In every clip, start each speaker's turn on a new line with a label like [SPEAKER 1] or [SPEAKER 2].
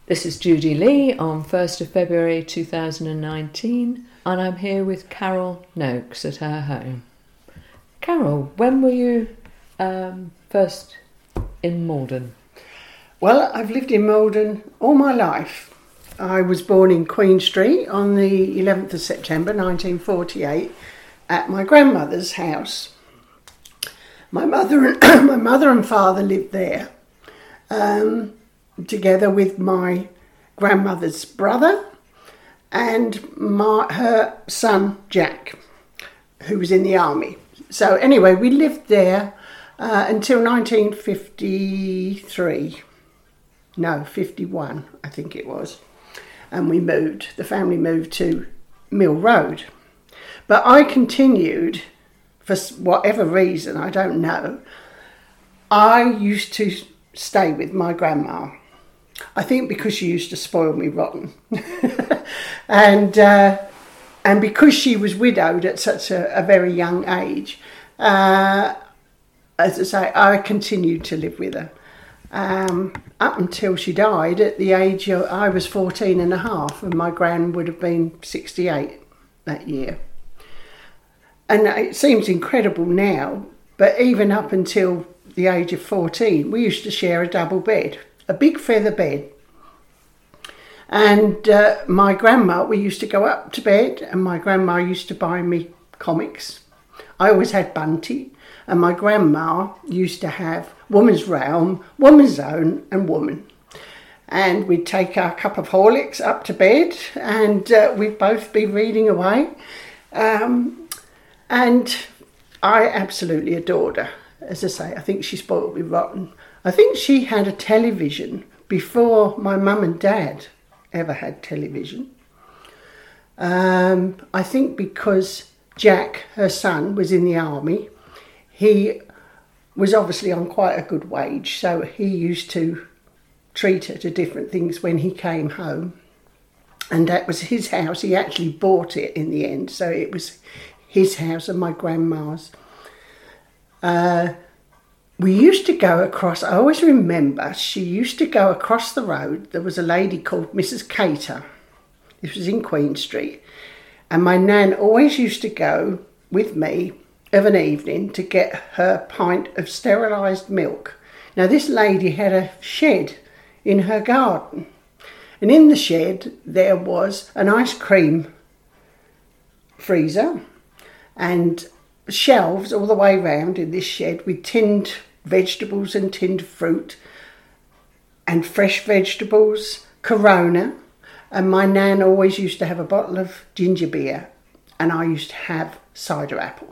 [SPEAKER 1] This is Judy Lee on 1st of February 2019, and I'm here with Carol Noakes at her home. Carol, when were you first in Maldon?
[SPEAKER 2] Well, I've lived in Maldon all my life. I was born in Queen Street on the 11th of September 1948 at my grandmother's house. My mother and father lived there. Together with my grandmother's brother and her son Jack, who was in the army. So anyway, we lived there until 51, I think it was. And the family moved to Mill Road. But I continued, for whatever reason, I don't know, I used to stay with my grandma. I think because she used to spoil me rotten. and because she was widowed at such a very young age, as I say, I continued to live with her. Up until she died at the age of, I was 14 and a half, and my gran would have been 68 that year. And it seems incredible now, but even up until the age of 14, we used to share a double bed. A big feather bed. And my grandma, we used to go up to bed and my grandma used to buy me comics. I always had Bunty, and my grandma used to have Woman's Realm, Woman's Zone and Woman. And we'd take our cup of Horlicks up to bed and we'd both be reading away. And I absolutely adored her. As I say, I think she spoiled me rotten. I think she had a television before my mum and dad ever had television. I think because Jack, her son, was in the army, he was obviously on quite a good wage, so he used to treat her to different things when he came home. And that was his house. He actually bought it in the end, so it was his house and my grandma's. We used to go across, I always remember, she used to go across the road. There was a lady called Mrs. Cater. This was in Queen Street. And my nan always used to go with me of an evening to get her pint of sterilised milk. Now this lady had a shed in her garden. And in the shed there was an ice cream freezer and shelves all the way round in this shed with tinned vegetables and tinned fruit and fresh vegetables, Corona, and my nan always used to have a bottle of ginger beer and I used to have cider apple.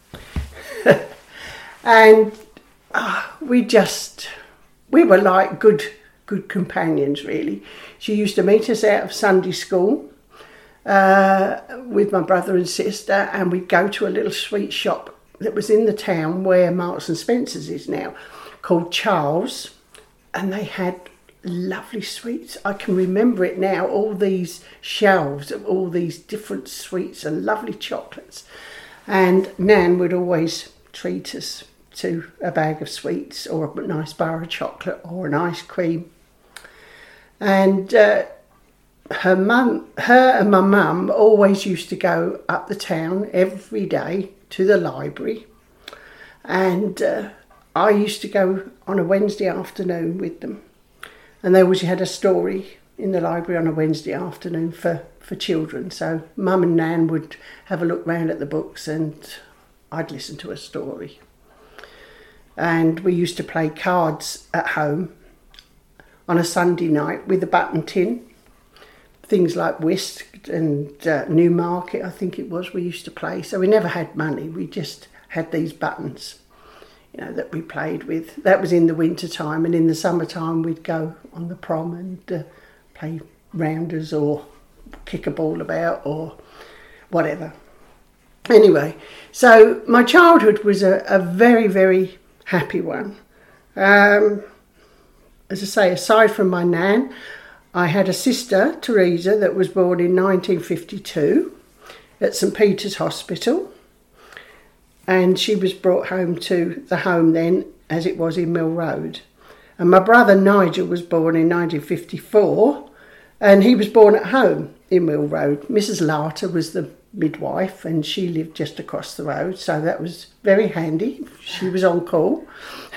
[SPEAKER 2] And we were like good companions really. She used to meet us out of Sunday school with my brother and sister, and we'd go to a little sweet shop that was in the town where Marks and Spencer's is now, called Charles, and they had lovely sweets. I can remember it now, all these shelves of all these different sweets and lovely chocolates. And Nan would always treat us to a bag of sweets or a nice bar of chocolate or an ice cream. And her and my mum always used to go up the town every day to the library, and I used to go on a Wednesday afternoon with them, and they always had a story in the library on a Wednesday afternoon for children, so Mum and Nan would have a look round at the books and I'd listen to a story. And we used to play cards at home on a Sunday night with a button tin. Things like whist and Newmarket, I think it was, we used to play. So we never had money, we just had these buttons, that we played with. That was in the winter time, and in the summertime we'd go on the prom and play rounders or kick a ball about or whatever. Anyway, so my childhood was a very, very happy one. As I say, aside from my nan, I had a sister, Teresa, that was born in 1952 at St Peter's Hospital, and she was brought home to the home then, as it was in Mill Road. And my brother Nigel was born in 1954, and he was born at home in Mill Road. Mrs. Larter was the midwife, and she lived just across the road, so that was very handy. She was on call.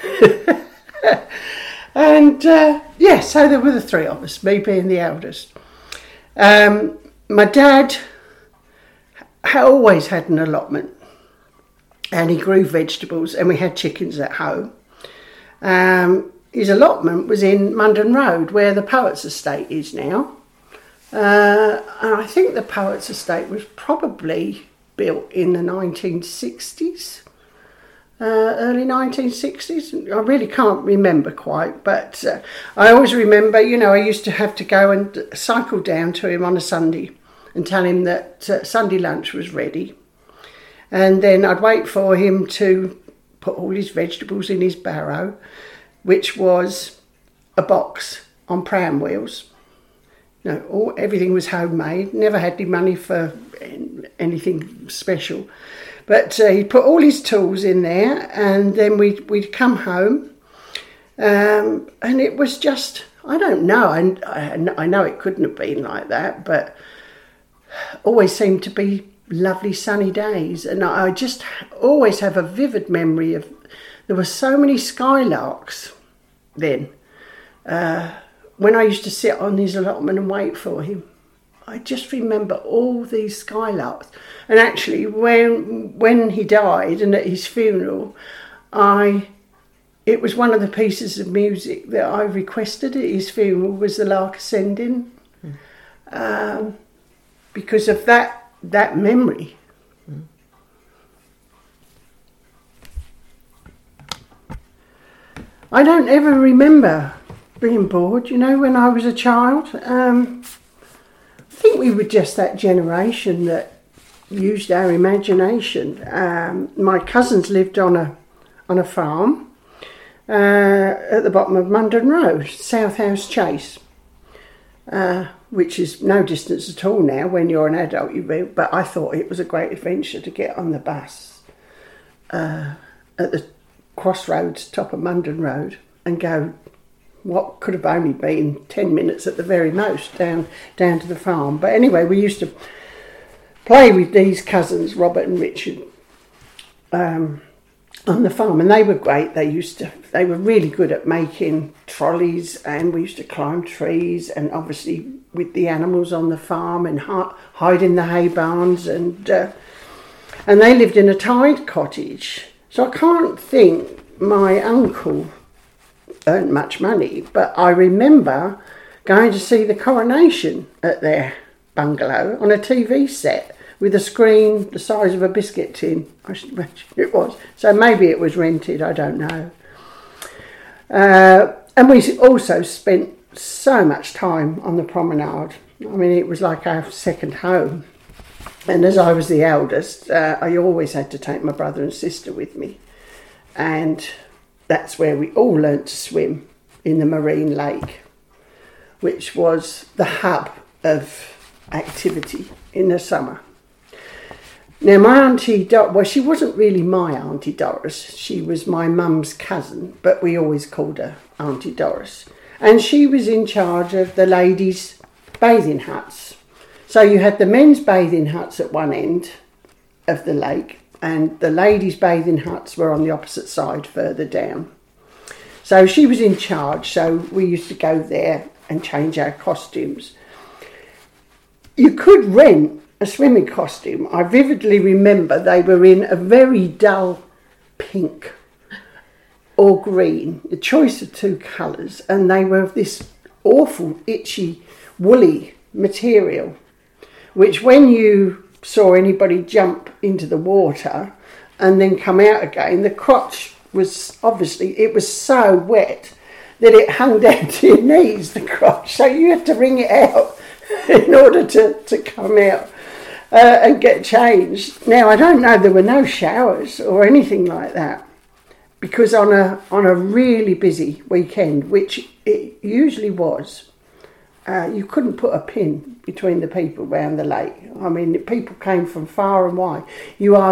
[SPEAKER 2] And so there were the three of us, me being the eldest. My dad always had an allotment, and he grew vegetables, and we had chickens at home. His allotment was in Munden Road, where the Poets Estate is now. And I think the Poets Estate was probably built in the 1960s, early 1960s. I really can't remember quite, but I always remember, I used to have to go and cycle down to him on a Sunday and tell him that Sunday lunch was ready. And then I'd wait for him to put all his vegetables in his barrow, which was a box on pram wheels. Everything was homemade, never had any money for anything special. But he'd put all his tools in there, and then we'd come home, and it was just, I don't know, and I know it couldn't have been like that, but always seemed to be lovely sunny days. And I just always have a vivid memory of, there were so many skylarks then. When I used to sit on his allotment and wait for him, I just remember all these skylarks. And actually, when he died and at his funeral, it was one of the pieces of music that I requested at his funeral was the Lark Ascending, because of that memory. I don't ever remember being bored, when I was a child. I think we were just that generation that used our imagination. My cousins lived on a farm at the bottom of Munden Road, South House Chase, which is no distance at all now when you're an adult. But I thought it was a great adventure to get on the bus at the crossroads, top of Munden Road, and go what could have only been 10 minutes at the very most down to the farm. But anyway, we used to play with these cousins, Robert and Richard, on the farm, and they were great. They were really good at making trolleys, and we used to climb trees, and obviously with the animals on the farm and hide in the hay barns, and they lived in a tied cottage. So I can't think my uncle earned much money, but I remember going to see the coronation at their bungalow on a TV set with a screen the size of a biscuit tin. I should imagine it was. So maybe it was rented, I don't know. And we also spent so much time on the promenade. I mean, it was like our second home. And as I was the eldest, I always had to take my brother and sister with me. And that's where we all learnt to swim, in the Marine Lake, which was the hub of activity in the summer. Now, my Auntie she wasn't really my Auntie Doris. She was my mum's cousin, but we always called her Auntie Doris. And she was in charge of the ladies' bathing huts. So you had the men's bathing huts at one end of the lake, and the ladies' bathing huts were on the opposite side, further down. So she was in charge, so we used to go there and change our costumes. You could rent a swimming costume. I vividly remember they were in a very dull pink or green, a choice of two colours, and they were of this awful, itchy, woolly material, which when you saw anybody jump into the water and then come out again, the crotch was obviously, it was so wet that it hung down to your knees, the crotch, so you had to wring it out in order to come out and get changed. Now, I don't know, there were no showers or anything like that, because on a really busy weekend, which it usually was, you couldn't put a pin between the people round the lake. I mean, people came from far and wide. You ask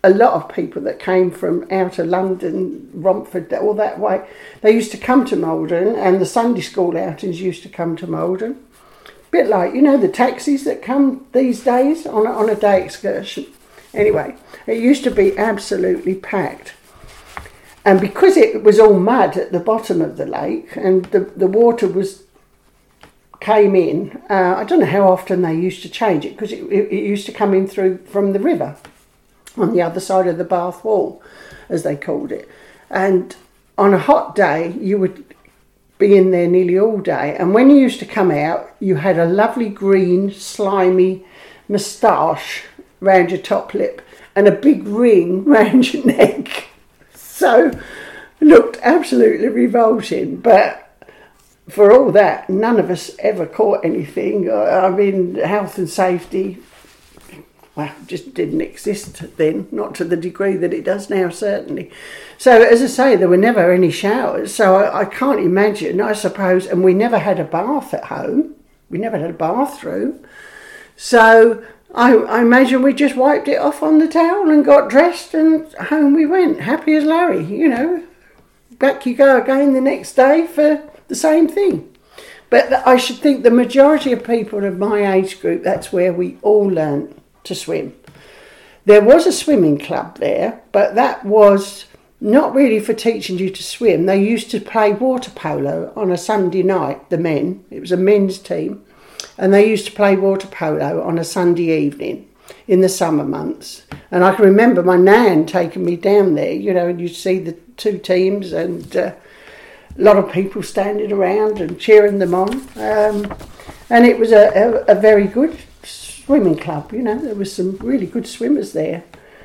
[SPEAKER 2] a lot of people that came from out of London, Romford, all that way, they used to come to Maldon, and the Sunday school outings used to come to Maldon. Bit like, the taxis that come these days on a day excursion. Anyway, it used to be absolutely packed. And because it was all mud at the bottom of the lake, and the water came in, I don't know how often they used to change it, because it used to come in through from the river on the other side of the Bath Wall, as they called it. And on a hot day, you would be in there nearly all day. And when you used to come out, you had a lovely green, slimy moustache round your top lip and a big ring round your neck. So, looked absolutely revolting, but for all that, none of us ever caught anything. I mean, health and safety, well, just didn't exist then, not to the degree that it does now, certainly. So, as I say, there were never any showers, so I can't imagine, I suppose, and we never had a bath at home. We never had a bathroom. So, I imagine we just wiped it off on the towel and got dressed, and home we went, happy as Larry, Back you go again the next day for the same thing. But I should think the majority of people of my age group, that's where we all learnt to swim. There was a swimming club there, but that was not really for teaching you to swim. They used to play water polo on a Sunday night, the men. It was a men's team. And they used to play water polo on a Sunday evening in the summer months. And I can remember my nan taking me down there, and you'd see the two teams and a lot of people standing around and cheering them on. And it was a very good swimming club, there was some really good swimmers there.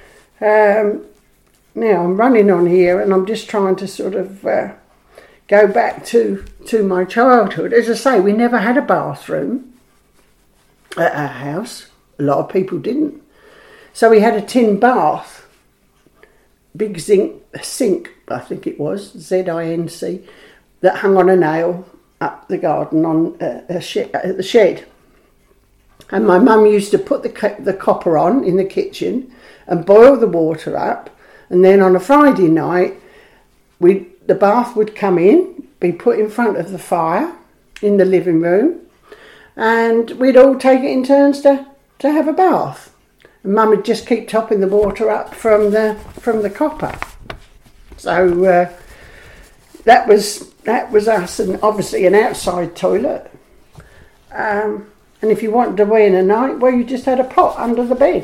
[SPEAKER 2] Now I'm running on here and I'm just trying to sort of go back to my childhood. As I say, we never had a bathroom at our house. A lot of people didn't. So we had a tin bath, big sink, I think it was, ZINC, that hung on a nail up the garden on the shed. And my mum used to put the copper on in the kitchen and boil the water up. And then on a Friday night, the bath would come in, be put in front of the fire in the living room, and we'd all take it in turns to have a bath. And Mum would just keep topping the water up from the copper. So that was us, and obviously an outside toilet. And if you wanted to wee in a night, well, you just had a pot under the bed.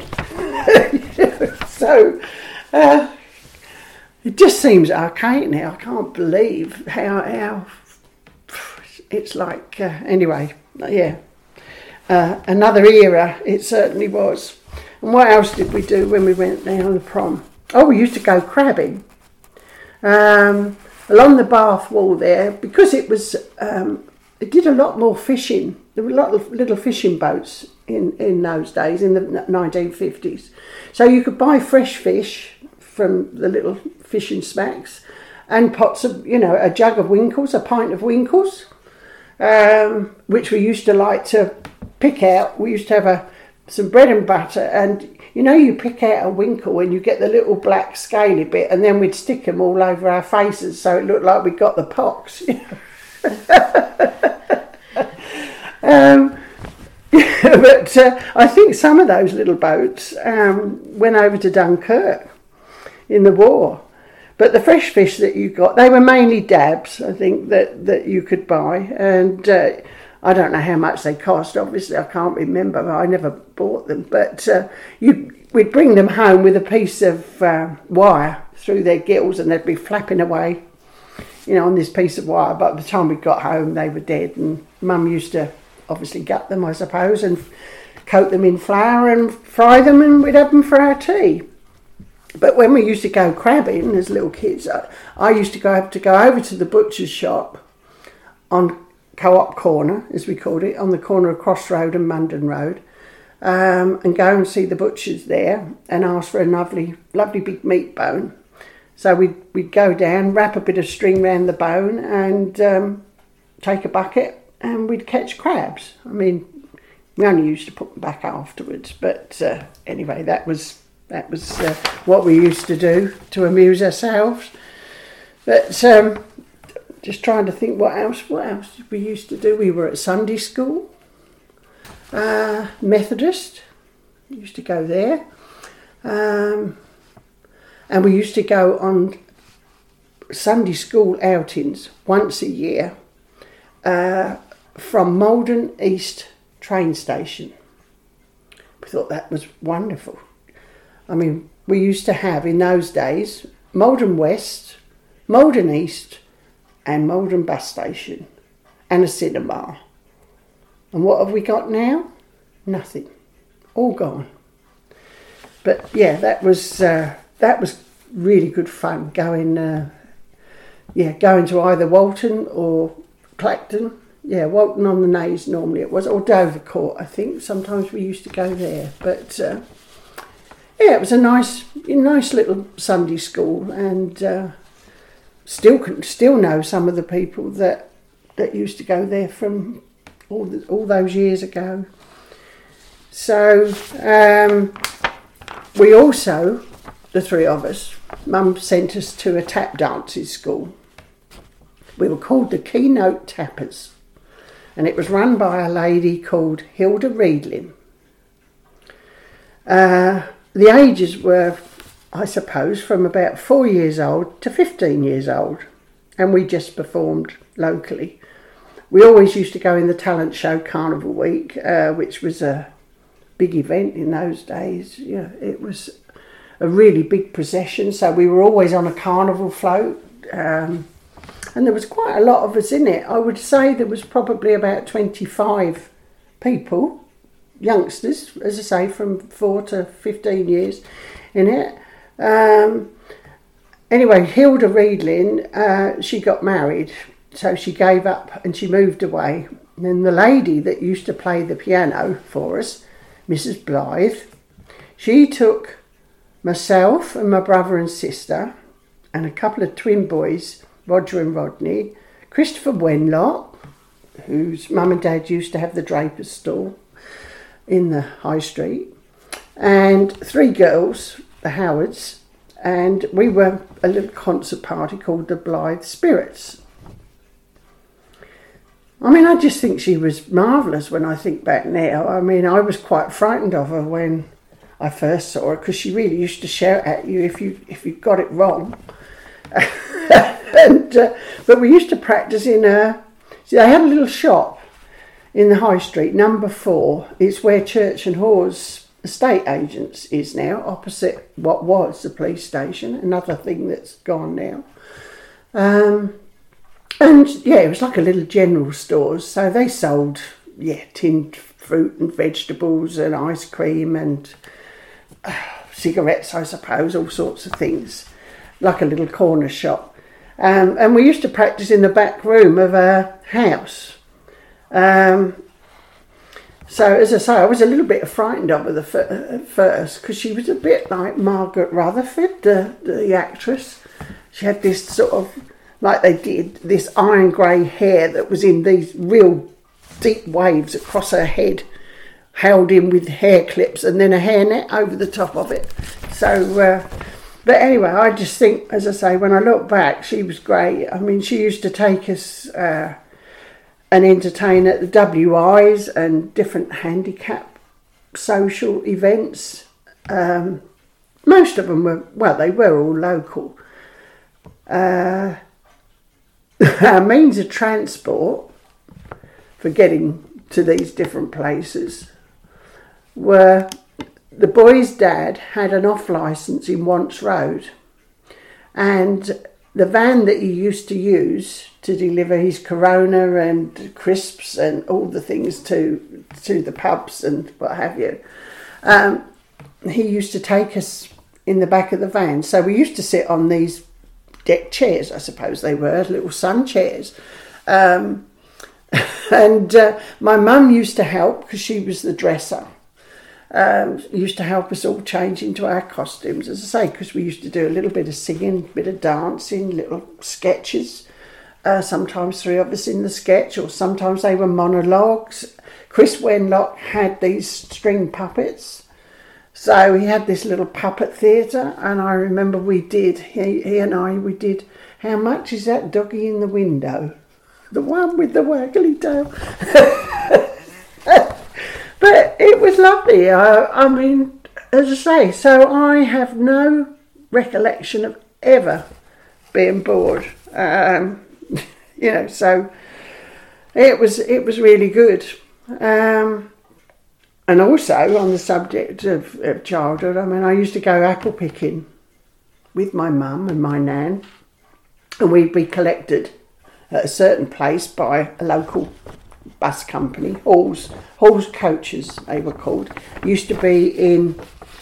[SPEAKER 2] So it just seems archaic now. I can't believe how it's like. Anyway, yeah. Another era, it certainly was. And what else did we do when we went down the prom? Oh, we used to go crabbing. Along the Bath Wall there, because it was, it did a lot more fishing. There were a lot of little fishing boats in those days, in the 1950s. So you could buy fresh fish from the little fishing smacks and pots of, a jug of winkles, a pint of winkles, which we used to like to pick out. We used to have some bread and butter, and you pick out a winkle and you get the little black scaly bit, and then we'd stick them all over our faces so it looked like we got the pox. But I think some of those little boats went over to Dunkirk in the war. But the fresh fish that you got, they were mainly dabs, I think, that you could buy. And I don't know how much they cost. Obviously, I can't remember. I never bought them. But we'd bring them home with a piece of wire through their gills, and they'd be flapping away, on this piece of wire. But by the time we got home, they were dead. And Mum used to obviously gut them, I suppose, and coat them in flour and fry them, and we'd have them for our tea. But when we used to go crabbing as little kids, I used to go over to the butcher's shop on Co-op Corner, as we called it, on the corner of Cross Road and Munden Road, and go and see the butchers there and ask for a lovely big meat bone. So we'd go down, wrap a bit of string round the bone, and take a bucket, and we'd catch crabs. I mean, we only used to put them back afterwards, but anyway, that was That was what we used to do to amuse ourselves. But just trying to think what else did we used to do. We were at Sunday school, Methodist, we used to go there. And we used to go on Sunday school outings once a year from Maldon East train station. We thought that was wonderful. I mean, we used to have in those days Maldon West, Maldon East and Maldon bus station and a cinema. And what have we got now? Nothing. All gone. But yeah, that was really good fun going to either Walton or Clacton. Yeah, Walton on the Naze normally it was, or Dovercourt I think. Sometimes we used to go there. But it was a nice little Sunday school, and still know some of the people that used to go there from all those years ago. So we also, the three of us, Mum sent us to a tap dancing school. We were called the Keynote Tappers, and it was run by a lady called Hilda Reedlin. The ages were, I suppose, from about 4 years old to 15 years old, and we just performed locally. We always used to go in the talent show Carnival Week, which was a big event in those days. Yeah, it was a really big procession, so we were always on a carnival float, and there was quite a lot of us in it. I would say there was probably about 25 people, youngsters, as I say, from 4 to 15 years in it. Anyway, Hilda Reedlin, she got married, so she gave up and she moved away. And then the lady that used to play the piano for us, Mrs. Blythe, she took myself and my brother and sister and a couple of twin boys, Roger and Rodney, Christopher Wenlock, whose mum and dad used to have the draper's stall in the high street, and 3 girls, the Howards, and we were a little concert party called the Blythe Spirits. I mean, I just think she was marvellous when I think back now. I mean, I was quite frightened of her when I first saw her, because she really used to shout at you if you got it wrong. But we used to practice in they had a little shop in the High Street, number 4. It's where Church and Hawes estate agents is now, opposite what was the police station, another thing that's gone now. And yeah, it was like a little general store, so they sold tinned fruit and vegetables and ice cream and cigarettes, I suppose, all sorts of things, like a little corner shop. And we used to practice in the back room of a house. So, as I say, I was a little bit frightened of her at first, because she was a bit like Margaret Rutherford, the actress. She had this sort of, like they did, this iron grey hair that was in these real deep waves across her head, held in with hair clips, and then a hairnet over the top of it. So, but anyway, I just think, as I say, when I look back, she was great. I mean, she used to take us and entertain at the WIs and different handicap social events. Most of them they were all local. Our means of transport for getting to these different places were, the boy's dad had an off licence in Wants Road, and the van that he used to use to deliver his Corona and crisps and all the things to the pubs and what have you, he used to take us in the back of the van. So we used to sit on these deck chairs, I suppose they were, little sun chairs. And my mum used to help, because she was the dresser. Used to help us all change into our costumes, as I say, because we used to do a little bit of singing, a bit of dancing, little sketches. Sometimes 3 of us in the sketch, or sometimes they were monologues. Chris Wenlock had these string puppets, So he had this little puppet theatre, and I remember he and I did, how much is that doggy in the window? The one with the waggly tail. But it was lovely. I mean, as I say, so I have no recollection of ever being bored. So it was really good. And also on the subject of childhood, I mean, I used to go apple picking with my mum and my nan, and we'd be collected at a certain place by a local bus company, Hall's Coaches they were called. Used to be in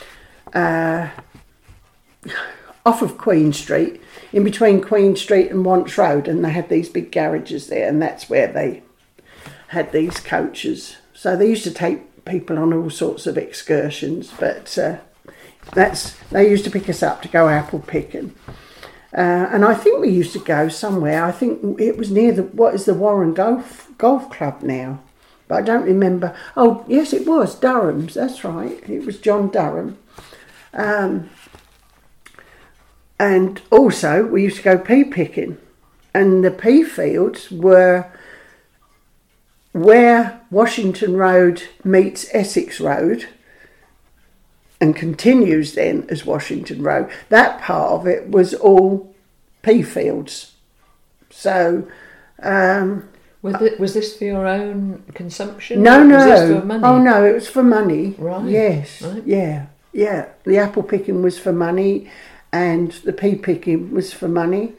[SPEAKER 2] off of Queen Street, in between Queen Street and Wants Road, and they had these big garages there, and that's where they had these coaches. So they used to take people on all sorts of excursions, but they used to pick us up to go apple picking. And I think we used to go somewhere. I think it was near what is the Warren Golf Club now, but I don't remember. Oh yes, it was Durham's. That's right. It was John Durham. And also we used to go pea picking, and the pea fields were where Washington Road meets Essex Road and continues then as Washington Road. That part of it was all pea fields. So
[SPEAKER 1] was this for your own consumption?
[SPEAKER 2] No.
[SPEAKER 1] Was this for money?
[SPEAKER 2] Oh no, it was for money.
[SPEAKER 1] Right.
[SPEAKER 2] Yes.
[SPEAKER 1] Right.
[SPEAKER 2] Yeah. The apple picking was for money, and the pea picking was for money.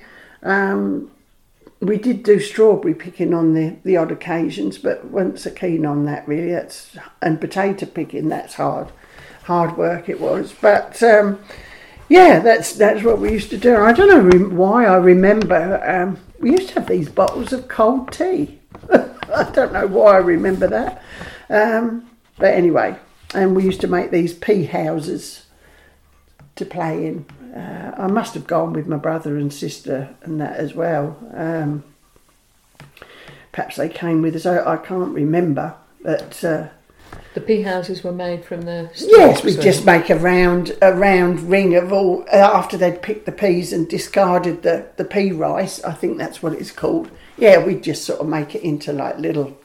[SPEAKER 2] We did do strawberry picking on the odd occasions, but weren't so keen on that really. And potato picking, that's hard work it was. But that's what we used to do. I don't know why I remember. We used to have these bottles of cold tea. I don't know why I remember that. But anyway, and we used to make these pea houses to play in. I must have gone with my brother and sister and that as well. Perhaps they came with us. I can't remember. But
[SPEAKER 1] the pea houses were made from the stalks.
[SPEAKER 2] Yes, we'd just make a round ring of all after they'd picked the peas and discarded the pea rice. I think that's what it's called. Yeah, we'd just sort of make it into like little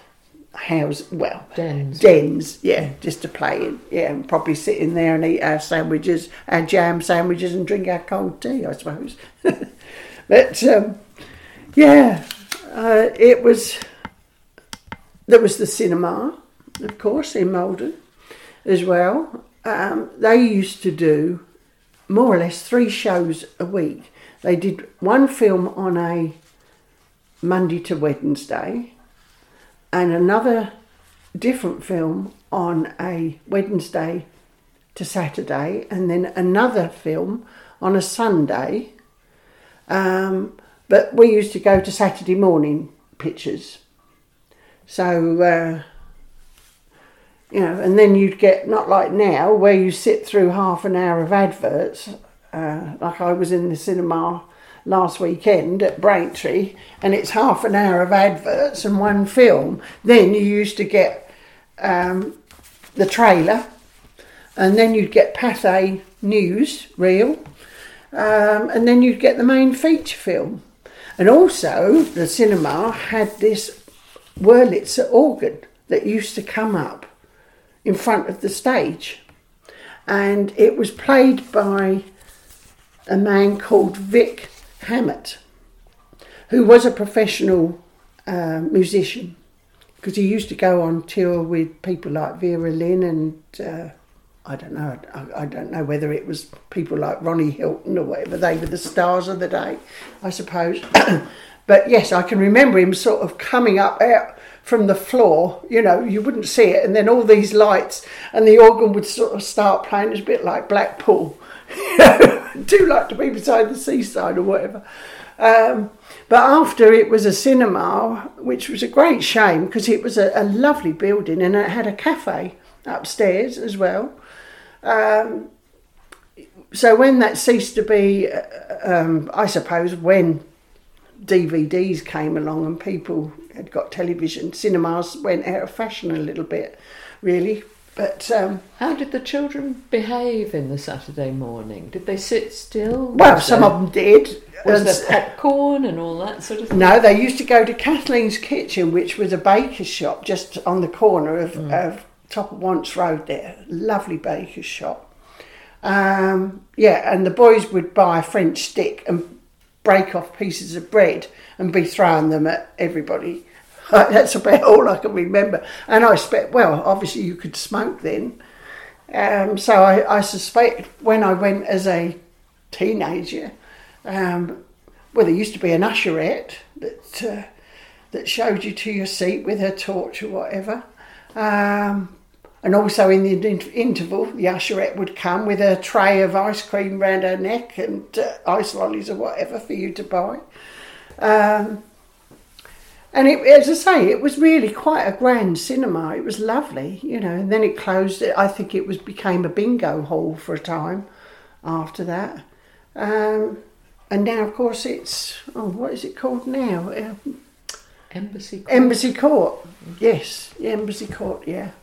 [SPEAKER 2] dens, yeah, just to play in, yeah, and probably sit in there and eat our sandwiches, our jam sandwiches, and drink our cold tea, I suppose. But it was. There was the cinema, of course, in Malden as well. They used to do more or less 3 shows a week. They did one film on a Monday to Wednesday, and another different film on a Wednesday to Saturday, and then another film on a Sunday. But we used to go to Saturday morning pictures. So, and then you'd get, not like now, where you sit through half an hour of adverts. Like I was in the cinema last weekend at Braintree, and it's half an hour of adverts and one film. Then you used to get the trailer, and then you'd get Pathé News reel, and then you'd get the main feature film. And also the cinema had this Wurlitzer organ that used to come up in front of the stage, and it was played by a man called Vic Hammett, who was a professional musician, because he used to go on tour with people like Vera Lynn and I don't know whether it was people like Ronnie Hilton or whatever. They were the stars of the day, I suppose. But yes, I can remember him sort of coming up out from the floor, you wouldn't see it, and then all these lights, and the organ would sort of start playing. It was a bit like Blackpool. Do like to be beside the seaside or whatever. But after, it was a cinema, which was a great shame because it was a lovely building, and it had a cafe upstairs as well. So when that ceased to be, I suppose when DVDs came along and people had got television, cinemas went out of fashion a little bit, really. But
[SPEAKER 1] how did the children behave in the Saturday morning? Did they sit still?
[SPEAKER 2] Well, some of them did.
[SPEAKER 1] Was there popcorn and all that sort of thing?
[SPEAKER 2] No, they used to go to Kathleen's Kitchen, which was a baker's shop just on the corner of top of Wants Road there. Lovely baker's shop. And the boys would buy a French stick and break off pieces of bread and be throwing them at everybody. That's about all I can remember. And I expect, well, obviously you could smoke then. So I suspect when I went as a teenager, well, there used to be an usherette that showed you to your seat with her torch or whatever. And also in the interval, the usherette would come with a tray of ice cream round her neck and ice lollies or whatever for you to buy. And as I say, it was really quite a grand cinema. It was lovely, you know. And then it closed. I think it became a bingo hall for a time after that. And now, of course, it's what is it called now?
[SPEAKER 1] Embassy Court.
[SPEAKER 2] Embassy Court. Yes, Embassy Court. Yeah.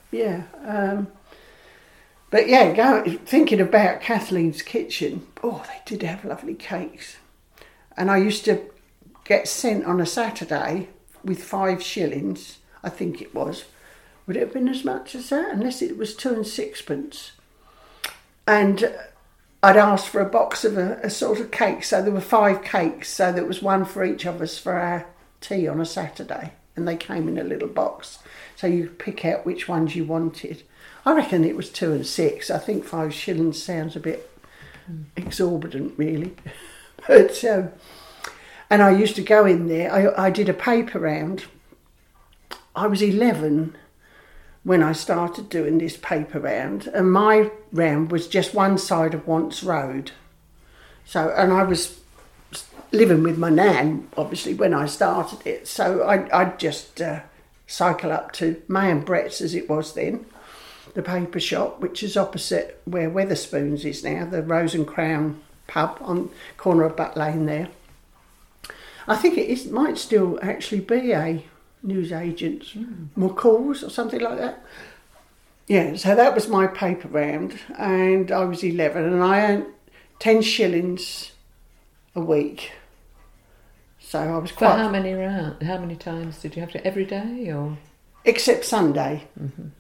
[SPEAKER 2] But yeah, thinking about Kathleen's Kitchen. Oh, they did have lovely cakes. And I used to get sent on a Saturday with 5 shillings, I think it was. Would it have been as much as that? Unless it was 2 and 6pence. And I'd asked for a box of a sort of cake. So there were 5 cakes. So there was one for each of us for our tea on a Saturday. And they came in a little box. So you could pick out which ones you wanted. I reckon it was 2 and 6. I think 5 shillings sounds a bit exorbitant, really. But... and I used to go in there. I did a paper round. I was 11 when I started doing this paper round, and my round was just one side of Wants Road. So, and I was living with my nan, obviously, when I started it. So I'd just cycle up to May and Brett's, as it was then, the paper shop, which is opposite where Wetherspoons is now, the Rose and Crown pub on corner of Butt Lane there. I think it might still actually be a newsagent's, McCall's or something like that. Yeah, so that was my paper round, and I was 11, and I earned 10 shillings a week. So I was quite...
[SPEAKER 1] For how many times did you have to? Every day or?
[SPEAKER 2] Except Sunday.
[SPEAKER 1] Mm-hmm.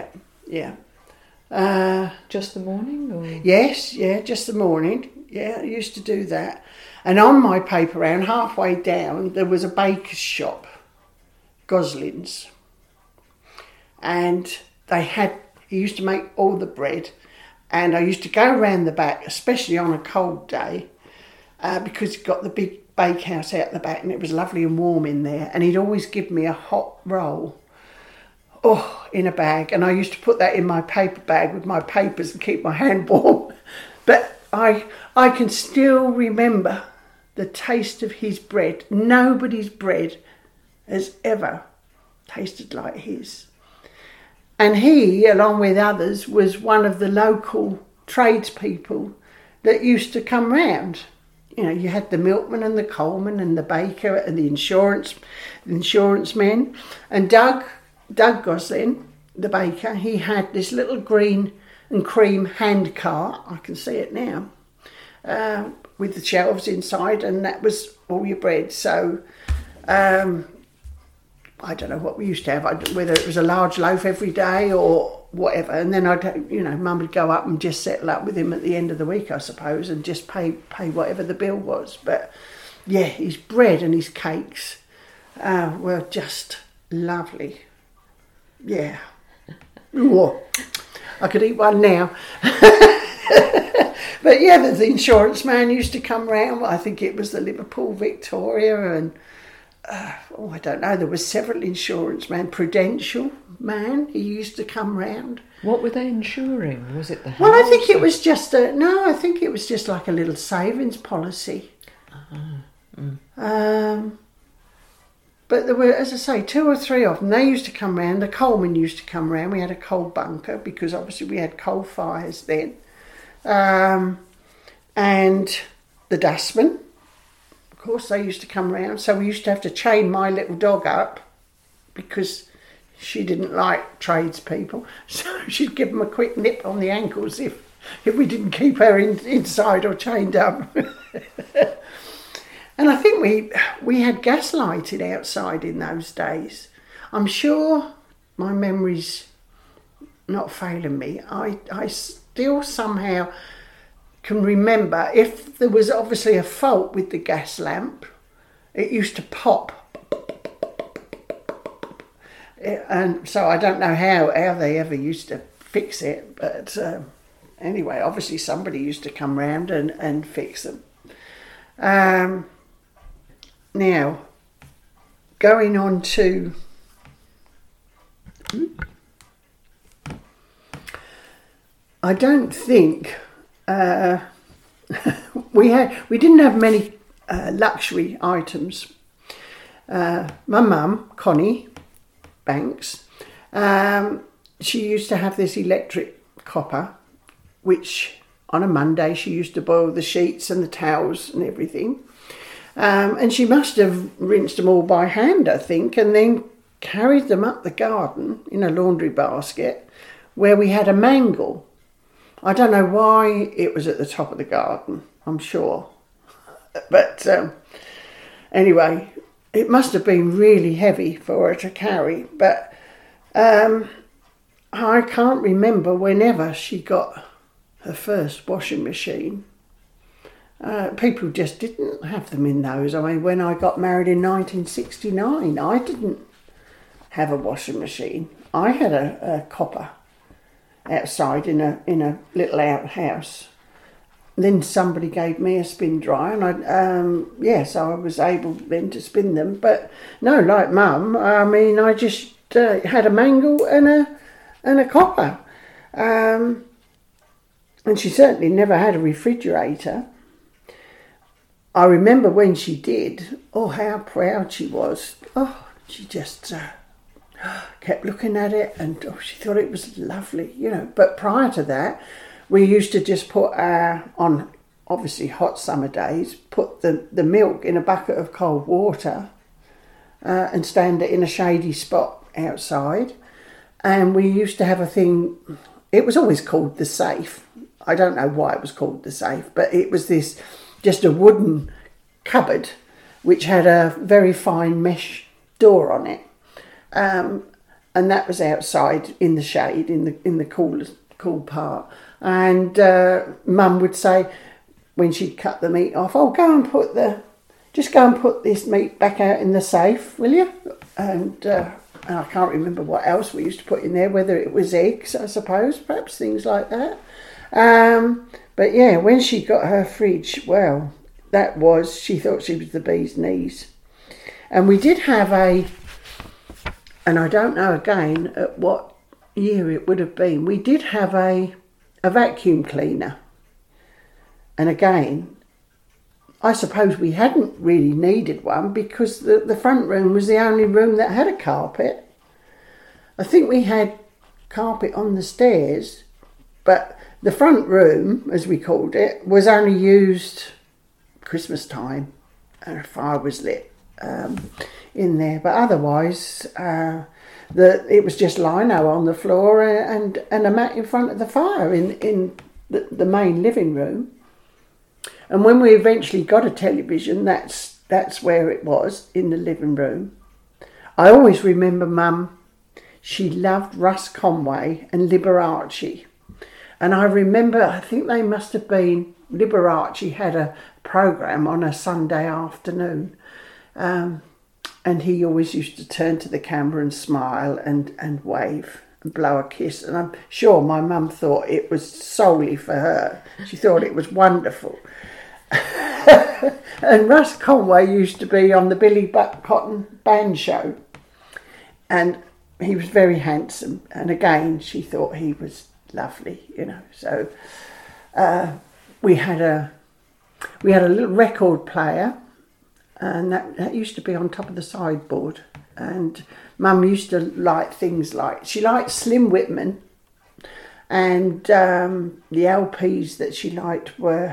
[SPEAKER 2] Yeah.
[SPEAKER 1] Just the morning or?
[SPEAKER 2] Yes, just the morning. Yeah, I used to do that. And on my paper round, halfway down, there was a baker's shop, Gosling's. And he used to make all the bread. And I used to go round the back, especially on a cold day, because he'd got the big bakehouse out the back and it was lovely and warm in there. And he'd always give me a hot roll, in a bag. And I used to put that in my paper bag with my papers and keep my hand warm. But I can still remember the taste of his bread. Nobody's bread has ever tasted like his. And he, along with others, was one of the local tradespeople that used to come round. You know, you had the milkman and the coalman and the baker and the insurance men. And Doug Gosling, the baker, he had this little green and cream hand cart, I can see it now, with the shelves inside, and that was all your bread. So I don't know what we used to have, whether it was a large loaf every day or whatever. And then Mum would go up and just settle up with him at the end of the week, I suppose, and just pay whatever the bill was. But yeah, his bread and his cakes were just lovely. Yeah. Ooh, I could eat one now. But yeah, the insurance man used to come round. I think it was the Liverpool Victoria, and I don't know, there were several insurance men. Prudential man, he used to come round.
[SPEAKER 1] What were they insuring? Was it the house?
[SPEAKER 2] Well, I think it was just I think it was just like a little savings policy. But there were, as I say, 2 or 3 of them. They used to come round. The coalmen used to come round. We had a coal bunker because obviously we had coal fires then. And the dustmen, of course, they used to come round. So we used to have to chain my little dog up because she didn't like tradespeople. So she'd give them a quick nip on the ankles if we didn't keep her inside or chained up. And I think we had gas lighted outside in those days. I'm sure my memory's not failing me. I still somehow can remember if there was obviously a fault with the gas lamp, it used to pop. And so I don't know how they ever used to fix it, but anyway, obviously somebody used to come round and fix them. Now, going on to I don't think we didn't have many luxury items. My mum, Connie Banks, she used to have this electric copper, which on a Monday she used to boil the sheets and the towels and everything. And she must have rinsed them all by hand, I think, and then carried them up the garden in a laundry basket where we had a mangle. I don't know why it was at the top of the garden, I'm sure. But anyway, it must have been really heavy for her to carry. But I can't remember whenever she got her first washing machine. People just didn't have them in those. I mean, when I got married in 1969, I didn't have a washing machine. I had a copper outside in a little outhouse. Then somebody gave me a spin dryer, and so I was able then to spin them. But no, like Mum, I mean, I just had a mangle and a copper, and she certainly never had a refrigerator. I remember when she did. Oh, how proud she was! Oh, she just kept looking at it, and she thought it was lovely, But prior to that, we used to just put on obviously hot summer days, put the milk in a bucket of cold water and stand it in a shady spot outside. And we used to have a thing, it was always called the safe. I don't know why it was called the safe, but it was just a wooden cupboard which had a very fine mesh door on it. And that was outside in the shade, in the cool part. And Mum would say, when she'd cut the meat off, go and put this meat back out in the safe, will you? And I can't remember what else we used to put in there, whether it was eggs, I suppose, perhaps things like that. But yeah, when she got her fridge, well, she thought she was the bee's knees. And we did have and I don't know again at what year it would have been, we did have a vacuum cleaner. And again, I suppose we hadn't really needed one because the front room was the only room that had a carpet. I think we had carpet on the stairs, but the front room, as we called it, was only used Christmas time, and a fire was lit in there. But otherwise, it was just lino on the floor and a mat in front of the fire in the main living room. And when we eventually got a television, that's where it was, in the living room. I always remember Mum, she loved Russ Conway and Liberace. And I remember, I think they must have been, Liberace had a programme on a Sunday afternoon. And he always used to turn to the camera and smile and wave and blow a kiss. And I'm sure my mum thought it was solely for her. She thought it was wonderful. And Russ Conway used to be on the Billy Buck Cotton Band show. And he was very handsome. And again, she thought he was lovely, So we had a little record player. And that used to be on top of the sideboard. And Mum used to like things like, she liked Slim Whitman. And the LPs that she liked were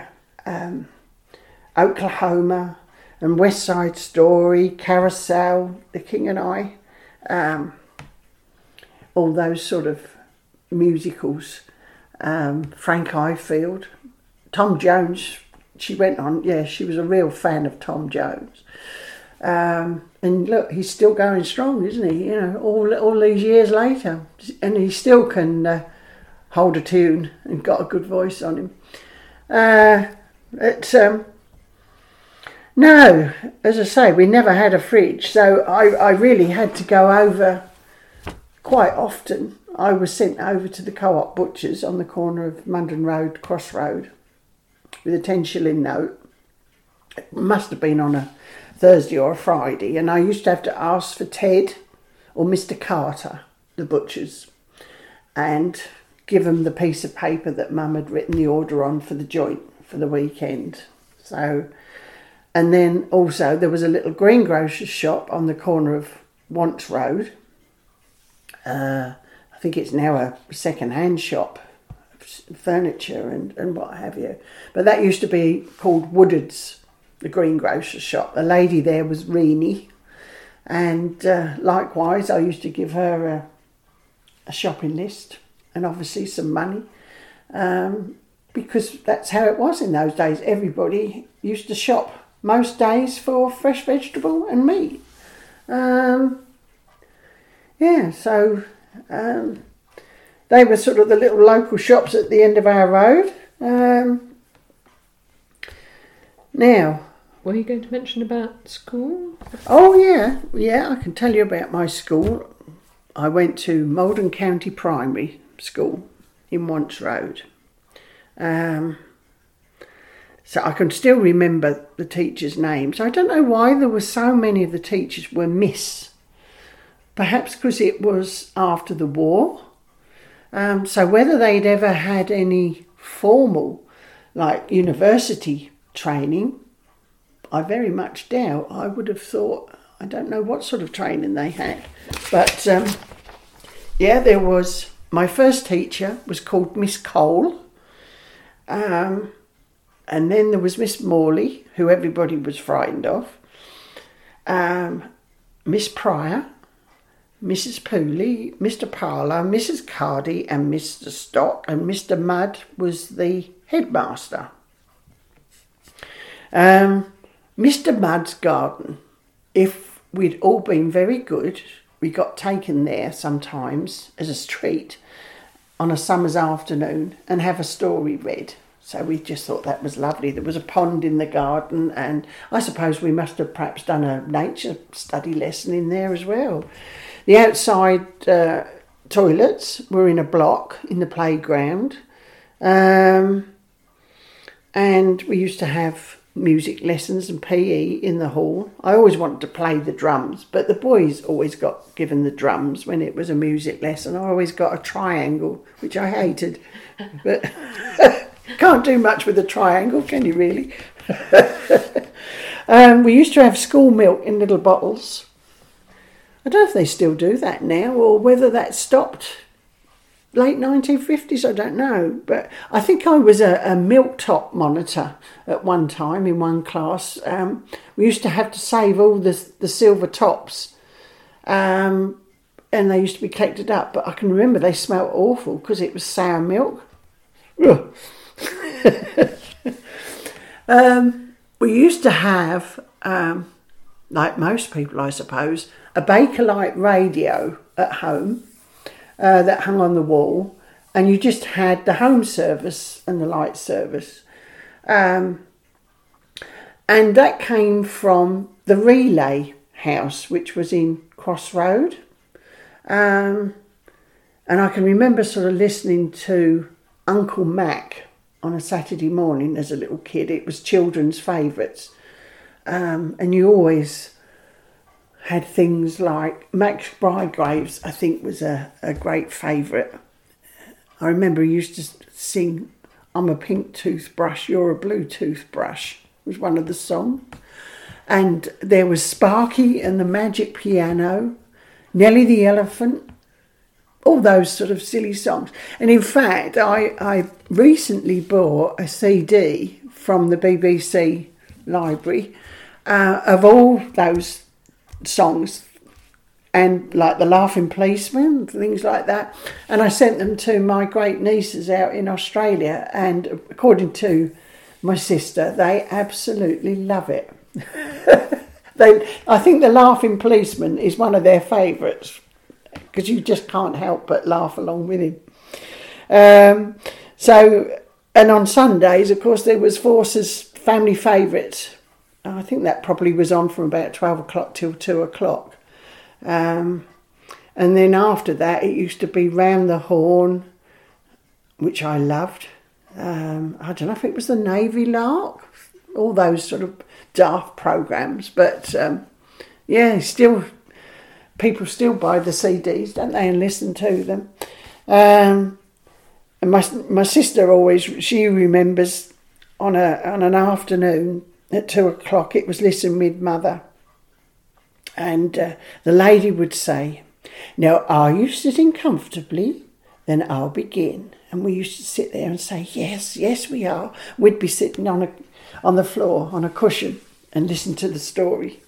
[SPEAKER 2] Oklahoma and West Side Story, Carousel, The King and I. All those sort of musicals. Frank Ifield, Tom Jones. She went on. Yeah, she was a real fan of Tom Jones. And look, he's still going strong, isn't he? You know, all these years later, and he still can hold a tune and got a good voice on him. No, as I say, we never had a fridge, so I really had to go over quite often. I was sent over to the Co-op Butchers on the corner of Mundon Road, Crossroad, with a 10-shilling note. It must have been on a Thursday or a Friday, and I used to have to ask for Ted or Mr. Carter, the butchers, and give them the piece of paper that Mum had written the order on for the joint for the weekend. So, and then also there was a little greengrocer's shop on the corner of Wants Road. I think it's now a second-hand shop, furniture and what have you. But that used to be called Woodard's, the greengrocer's shop. The lady there was Reenie, and likewise I used to give her a shopping list and obviously some money, because that's how it was in those days. Everybody used to shop most days for fresh vegetable and meat. So they were sort of the little local shops at the end of our road. Now,
[SPEAKER 1] were you going to mention about school?
[SPEAKER 2] Oh yeah, I can tell you about my school. I went to Malden County Primary School in Wants Road. So I can still remember the teachers' names. I don't know why there were so many of the teachers were Miss. Perhaps because it was after the war. So whether they'd ever had any formal, like university training, I very much doubt. I would have thought, I don't know what sort of training they had. But there was, my first teacher was called Miss Cole. And then there was Miss Morley, who everybody was frightened of. Miss Pryor, Mrs. Pooley, Mr. Parlour, Mrs. Cardy and Mr. Stock, and Mr. Mudd was the headmaster. Mr. Mudd's garden, if we'd all been very good, we got taken there sometimes as a treat on a summer's afternoon and have a story read. So we just thought that was lovely. There was a pond in the garden, and I suppose we must have perhaps done a nature study lesson in there as well. The outside toilets were in a block in the playground, and we used to have music lessons and PE in the hall. I always wanted to play the drums, but the boys always got given the drums when it was a music lesson. I always got a triangle, which I hated, but can't do much with a triangle, can you really? We used to have school milk in little bottles. I don't know if they still do that now, or whether that stopped late 1950s, I don't know. But I think I was a milk top monitor at one time in one class. We used to have to save all the silver tops, and they used to be collected up. But I can remember they smelled awful because it was sour milk. We used to have, like most people I suppose, a Bakelite radio at home that hung on the wall, and you just had the home service and the light service. And that came from the Relay House, which was in Crossroad. And I can remember sort of listening to Uncle Mac on a Saturday morning as a little kid. It was children's favourites. And you always had things like Max Bygraves, I think, was a great favourite. I remember he used to sing, "I'm a pink toothbrush, you're a blue toothbrush," was one of the songs. And there was Sparky and the Magic Piano, Nellie the Elephant, all those sort of silly songs. And in fact, I recently bought a CD from the BBC library of all those songs and like the Laughing Policeman, things like that. And I sent them to my great nieces out in Australia, and according to my sister, they absolutely love it. I think the Laughing Policeman is one of their favourites, because you just can't help but laugh along with him. And on Sundays, of course, there was Force's Family Favourites. I think that probably was on from about 12 o'clock till 2 o'clock. And then after that, it used to be Round the Horn, which I loved. I don't know if it was the Navy Lark, all those sort of daft programmes. But people still buy the CDs, don't they, and listen to them. And my sister she remembers on an afternoon at 2 o'clock, it was Listen with Mother. And the lady would say, "Now, are you sitting comfortably? Then I'll begin." And we used to sit there and say, yes, we are. We'd be sitting on the floor, on a cushion, and listen to the story.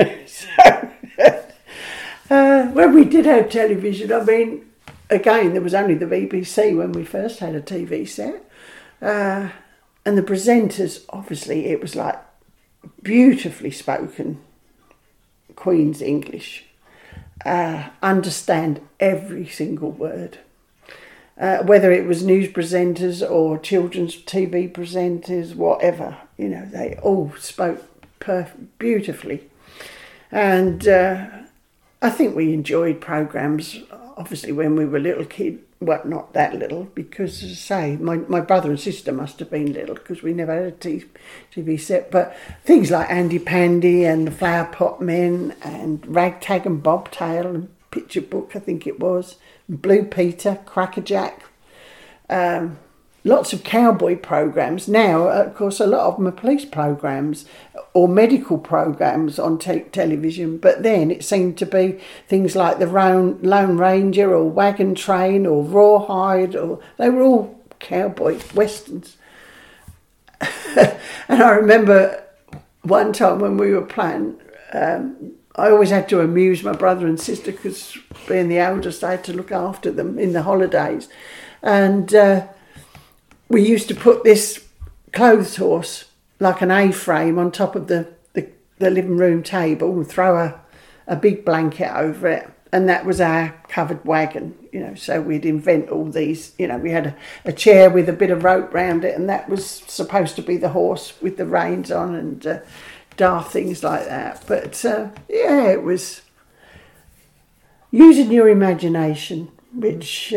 [SPEAKER 2] When we did have television, I mean, again, there was only the BBC when we first had a TV set. And the presenters, obviously, it was like beautifully spoken Queen's English. Understand every single word. Whether it was news presenters or children's TV presenters, whatever, they all spoke beautifully. And I think we enjoyed programmes, obviously, when we were little kids. Well, not that little, because, as I say, my brother and sister must have been little, because we never had a TV set. But things like Andy Pandy and the Flower Pot Men and Ragtag and Bobtail and Picture Book, I think it was, Blue Peter, Crackerjack, lots of cowboy programmes. Now, of course, a lot of them are police programmes or medical programmes on television, but then it seemed to be things like the Lone Ranger or Wagon Train or Rawhide, or they were all cowboy westerns. And I remember one time when we were playing, I always had to amuse my brother and sister, because being the oldest, I had to look after them in the holidays. And we used to put this clothes horse, like an A-frame, on top of the living room table and throw a big blanket over it. And that was our covered wagon, so we'd invent all these, we had a chair with a bit of rope round it, and that was supposed to be the horse with the reins on, and daft things like that. But it was using your imagination, which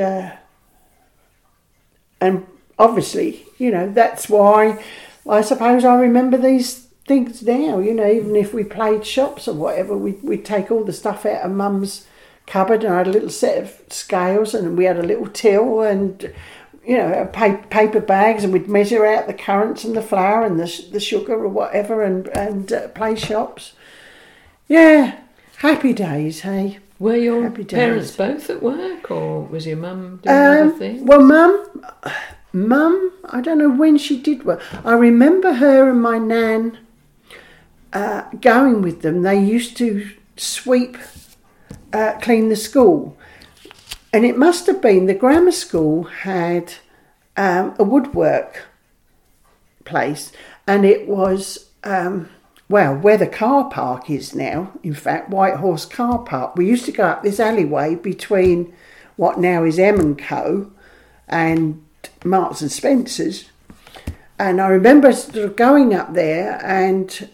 [SPEAKER 2] and obviously, that's why I suppose I remember these things now. Even if we played shops or whatever, we'd take all the stuff out of Mum's cupboard, and I had a little set of scales, and we had a little till, and paper bags, and we'd measure out the currants and the flour and the sugar or whatever, and play shops. Yeah, happy days, hey.
[SPEAKER 1] Were your parents both at work, or was your mum doing other things?
[SPEAKER 2] Well, Mum, I don't know when she did work. I remember her and my nan going with them. They used to sweep, clean the school. And it must have been the grammar school had a woodwork place, and it was, where the car park is now, in fact, White Horse Car Park. We used to go up this alleyway between what now is M&Co and Marks and Spencer's. And I remember sort of going up there, and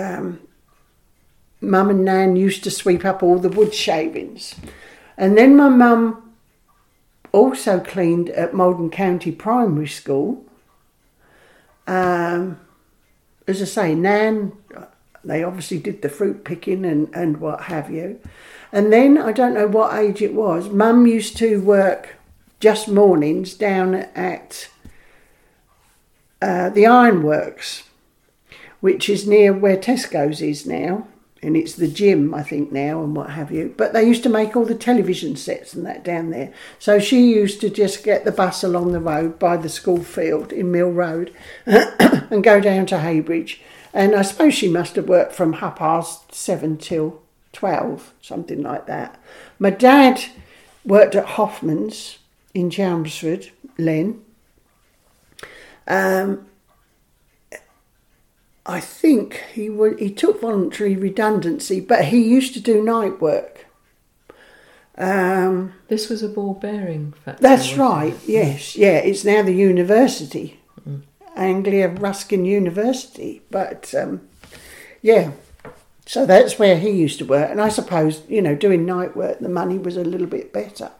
[SPEAKER 2] Mum and Nan used to sweep up all the wood shavings. And then my mum also cleaned at Malden County Primary School. As I say, Nan, they obviously did the fruit picking and what have you. And then, I don't know what age it was, Mum used to work just mornings down at the Ironworks, which is near where Tesco's is now. And it's the gym, I think, now, and what have you. But they used to make all the television sets and that down there. So she used to just get the bus along the road by the school field in Mill Road and go down to Heybridge. And I suppose she must have worked from 7:30 till 12, something like that. My dad worked at Hoffman's in Chelmsford, Len. I think he took voluntary redundancy, but he used to do night work.
[SPEAKER 1] This was a ball bearing factory.
[SPEAKER 2] That's right, yes. Yeah, it's now the university, Anglia Ruskin University. But, yeah, so that's where he used to work. And I suppose, doing night work, the money was a little bit better.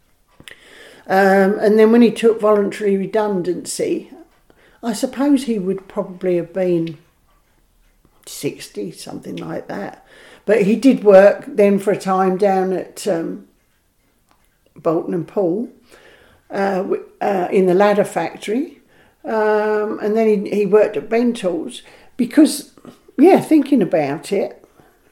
[SPEAKER 2] And then when he took voluntary redundancy, I suppose he would probably have been 60, something like that. But he did work then for a time down at Bolton and Paul in the ladder factory. And then he worked at Bentall's because, thinking about it,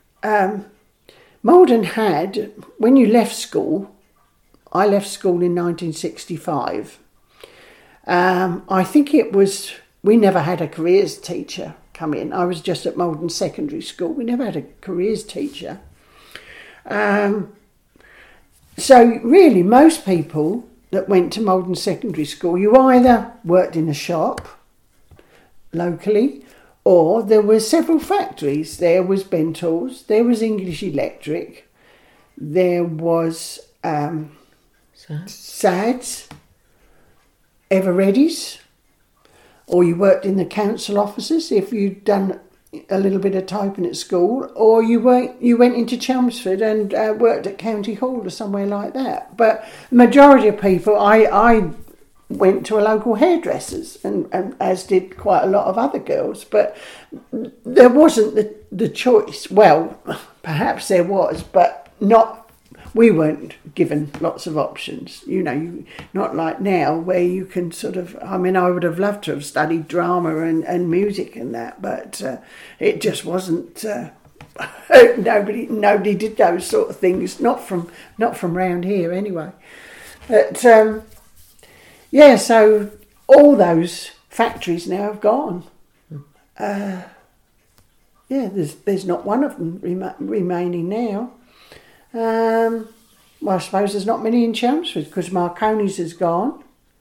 [SPEAKER 2] Maldon had, when you left school, I left school in 1965. I think it was, we never had a careers teacher come in. I was just at Maldon Secondary School. We never had a careers teacher. So really, most people that went to Maldon Secondary School, you either worked in a shop locally, or there were several factories. There was Bentall's, there was English Electric, there was SADS, Eveready's, or you worked in the council offices if you'd done a little bit of typing at school, or you went into Chelmsford and worked at County Hall or somewhere like that. But the majority of people, I went to a local hairdresser's, and as did quite a lot of other girls, but there wasn't the choice. Well, perhaps there was, but not. We weren't given lots of options, not like now where you can sort of, I would have loved to have studied drama and music and that, but it just wasn't, nobody did those sort of things, not from round here anyway. But so all those factories now have gone. There's not one of them remaining now. Well, I suppose there's not many in Chelmsford because Marconi's has gone.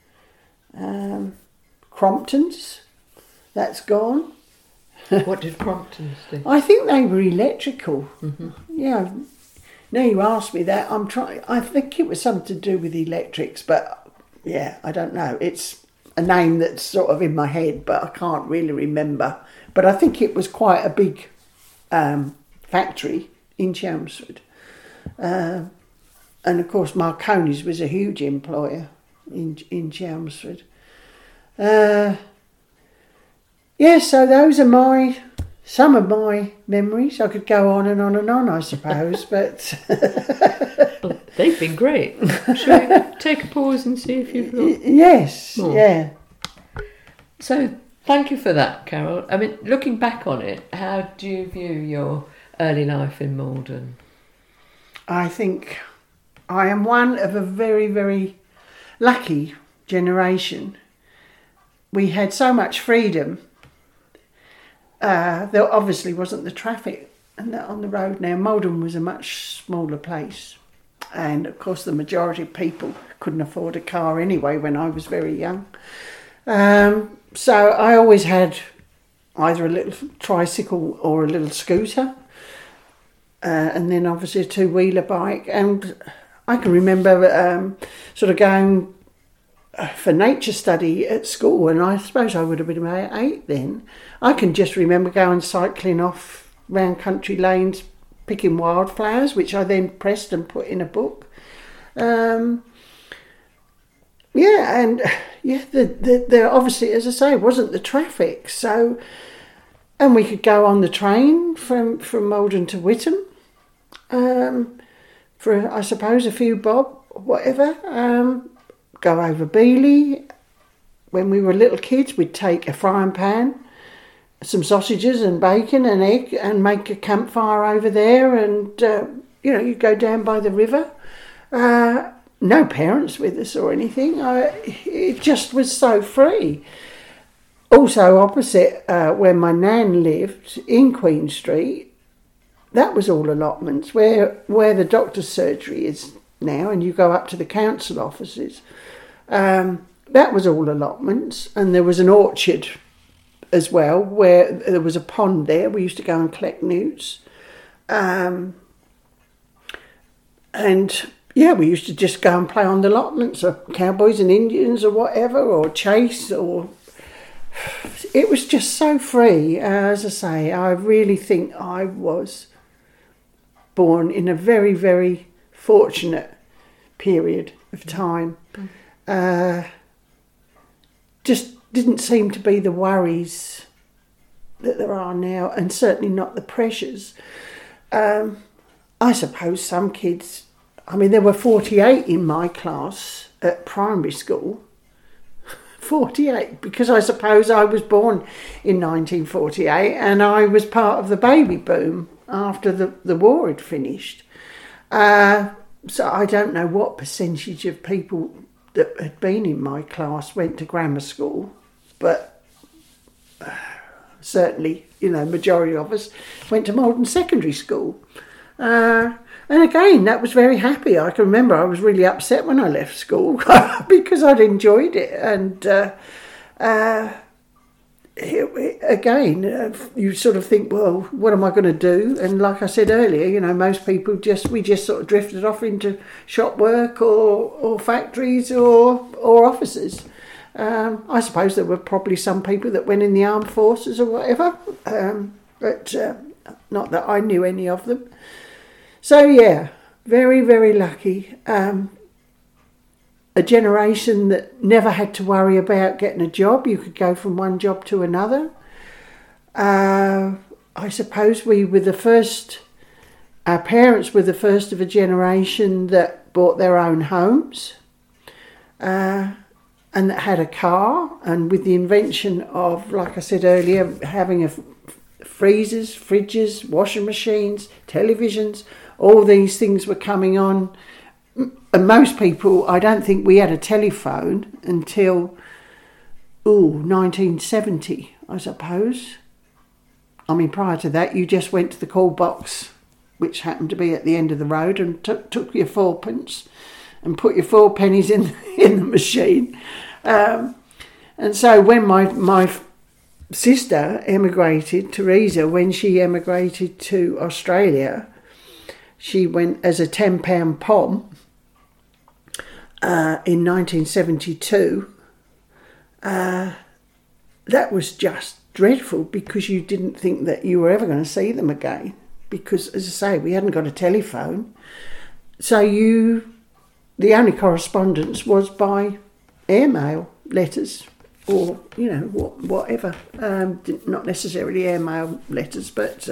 [SPEAKER 2] Crompton's, that's gone.
[SPEAKER 1] What did Crompton's do?
[SPEAKER 2] I think they were electrical.
[SPEAKER 1] Mm-hmm.
[SPEAKER 2] Yeah. Now you ask me that, I think it was something to do with electrics, but I don't know. It's a name that's sort of in my head, but I can't really remember. But I think it was quite a big factory in Chelmsford. And of course Marconi's was a huge employer in Chelmsford. So those are some of my memories. I could go on and on and on, I suppose, but
[SPEAKER 1] well, they've been great. Shall we take a pause and see if you've got
[SPEAKER 2] yes more? Yeah.
[SPEAKER 1] So thank you for that, Carol. Looking back on it, how do you view your early life in Maldon?
[SPEAKER 2] I think I am one of a very, very lucky generation. We had so much freedom. There obviously wasn't the traffic on the road now. Maldon was a much smaller place. And of course the majority of people couldn't afford a car anyway when I was very young. So I always had either a little tricycle or a little scooter. And then obviously a two-wheeler bike, and I can remember sort of going for nature study at school, and I suppose I would have been about 8 then. I can just remember going cycling off round country lanes, picking wildflowers, which I then pressed and put in a book. There obviously, as I say, wasn't the traffic, so. And we could go on the train from Maldon to Whittam for, I suppose, a few bob, whatever. Go over Beeley. When we were little kids, we'd take a frying pan, some sausages and bacon and egg, and make a campfire over there. And, you'd go down by the river. No parents with us or anything. It just was so free. Also opposite where my nan lived in Queen Street, that was all allotments. Where the doctor's surgery is now, and you go up to the council offices, that was all allotments. And there was an orchard as well, where there was a pond there. We used to go and collect newts. And yeah, we used to just go and play on the allotments, or cowboys and Indians or whatever, or chase, or... It was just so free. As I say, I really think I was born in a very, very fortunate period of time. Just didn't seem to be the worries that there are now, and certainly not the pressures. I suppose some kids... I mean, there were 48 in my class at primary school. 48, because I suppose I was born in 1948 and I was part of the baby boom after the war had finished. So I don't know what percentage of people that had been in my class went to grammar school, but certainly, majority of us went to Malden Secondary School. And again, that was very happy. I can remember I was really upset when I left school because I'd enjoyed it. And again, you sort of think, well, what am I going to do? And like I said earlier, most people we just sort of drifted off into shop work or factories or offices. I suppose there were probably some people that went in the armed forces or whatever, but not that I knew any of them. So yeah, very, very lucky. A generation that never had to worry about getting a job. You could go from one job to another. I suppose we were the first, our parents were the first of a generation that bought their own homes and that had a car. And with the invention of, like I said earlier, having freezers, fridges, washing machines, televisions, all these things were coming on. And most people, I don't think we had a telephone until 1970, I suppose. I mean, prior to that, you just went to the call box, which happened to be at the end of the road, and took your 4p and put your 4 pennies in the machine. And so when my sister emigrated, Teresa, when she emigrated to Australia, she went as a £10 pom in 1972. That was just dreadful because you didn't think that you were ever going to see them again. Because, as I say, we hadn't got a telephone. So the only correspondence was by airmail letters or, whatever. Not necessarily airmail letters, but,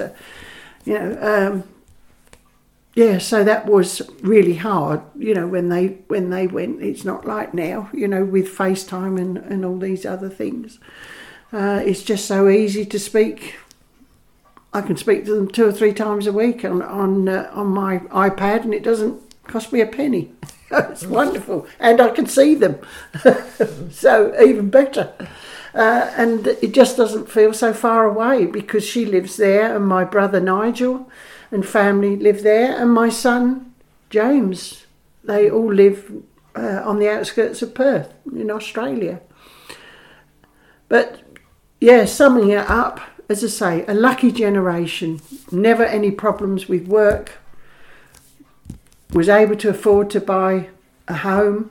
[SPEAKER 2] yeah, so that was really hard, when they went. It's not like now, with FaceTime and all these other things. It's just so easy to speak. I can speak to them 2 or 3 times a week on my iPad, and it doesn't cost me a penny. It's wonderful, and I can see them, so even better. And it just doesn't feel so far away because she lives there, and my brother Nigel and family live there, and my son James, they all live on the outskirts of Perth in Australia. But yeah, summing it up, as I say, a lucky generation, never any problems with work, was able to afford to buy a home,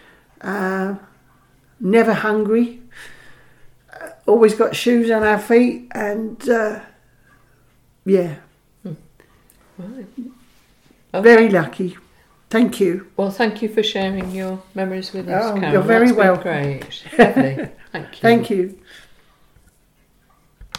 [SPEAKER 2] never hungry, always got shoes on our feet, and yeah.
[SPEAKER 1] Right.
[SPEAKER 2] Okay. Very lucky. Thank you.
[SPEAKER 1] Well, thank you for sharing your memories with us, Carol.
[SPEAKER 2] You're very welcome.
[SPEAKER 1] Great. Lovely. Thank you.
[SPEAKER 2] Thank you.